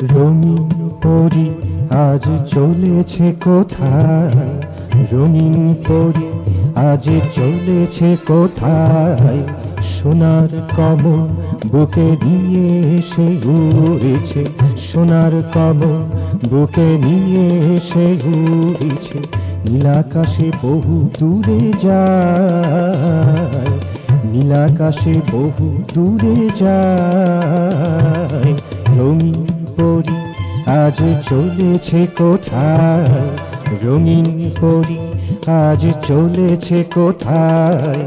রঙিন পরি আজ চলেছে কোথায়, রঙিন পরি আজ চলেছে কোথায়, সোনার কমল বুকে নিয়ে এসে উড়েছে, সোনার কমল বুকে নিয়ে এসে উড়েছে, নীলাকাশে বহু দূরে যায়, নীলাকাশে বহু দূরে যায়। রঙিন পরি আজ চলেছে কোথায়, রঙিন পরি আজ চলেছে কোথায়।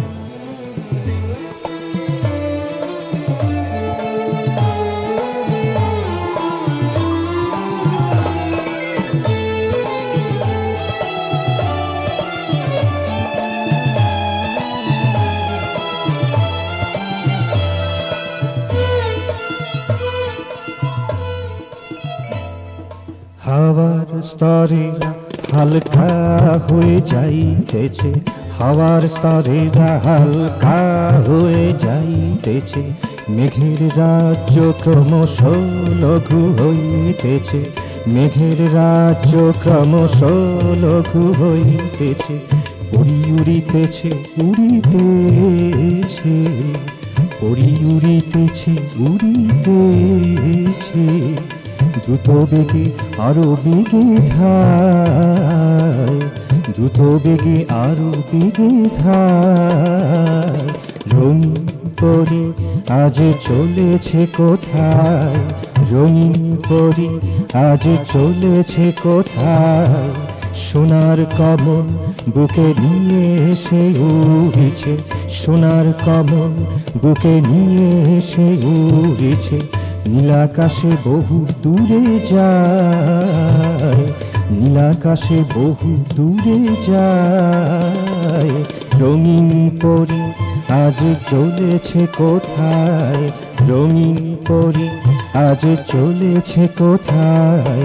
হাওয়ার স্তরেরা হালকা হয়ে যাইতেছে, হাওয়ার স্তরেরা হালকা হয়ে যাইতেছে, মেঘের রাজ্য ক্রমশ লঘু হইতেছে, মেঘের রাজ্য ক্রমশ লঘু হইতেছে, উড়ি উড়িতেছে উড়িতেছে, উড়ি উড়িতেছে উড়িতেছে, দ্রুত বেগে আরো বেগে ধায়, দ্রুত বেগে আরো বেগে ধায়। রঙিন পরি আজ চলেছে কোথায়, রঙিন পরি আজ চলেছে কোথায়, সোনার কমল বুকে নিয়ে এসে উড়েছে, সোনার কমল বুকে নিয়ে এসে উড়েছে, নীলাকাশে বহু দূরে যায়, নীলাকাশে বহু দূরে যায়। রঙিন পরি আজ চলেছে কোথায়, রঙিন পরি আজ চলেছে কোথায়।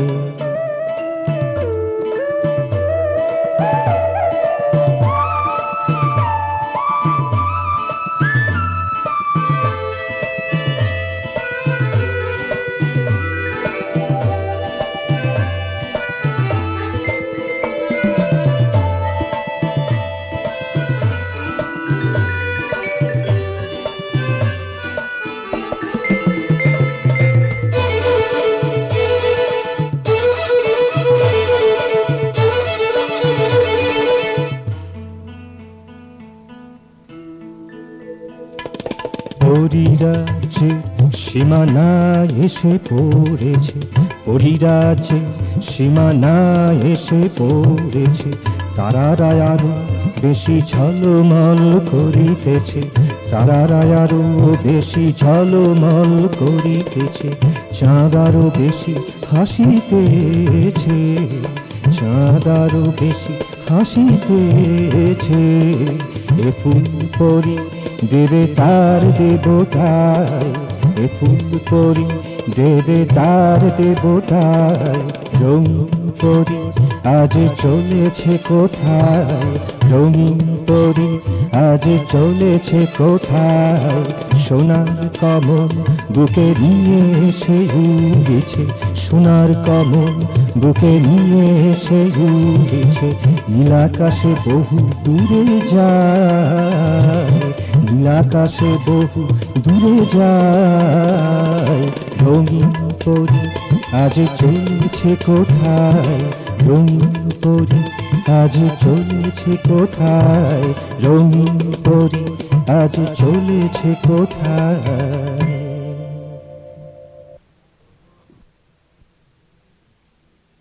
পরিরাজ্যে সীমানায় এসে পড়েছে, পরিরাজ্যে সীমানায় এসে পড়েছে, তারারা আরো বেশি ঝলমল করিতেছে, তারারা আরো বেশি ঝলমল করিতেছে, চাঁদ আরো বেশি হাসিতেছে, চাঁদ আরো বেশি হাসিতেছে। এ ফুল পরি দেবে তার দেবতায়, এ ফুল পরি দেবে তার দেবতায়। রঙিন পরি আজ চলেছে কোথায়, রঙিন পরি আজ চলেছে কোথায়, সোনার কমল বুকে নিয়ে এসে উড়েছে, সোনার কমল বুকে নিয়ে এসে উড়েছে, নীলাকাশে বহু দূরে যায়, নীলাকাশে বহু দূরে যায়। রঙিন পরি আজ চলেছে কোথায়, রঙিন পরি আজ চলেছে কোথায়, রঙিন পরি আজ চলেছে কোথায়।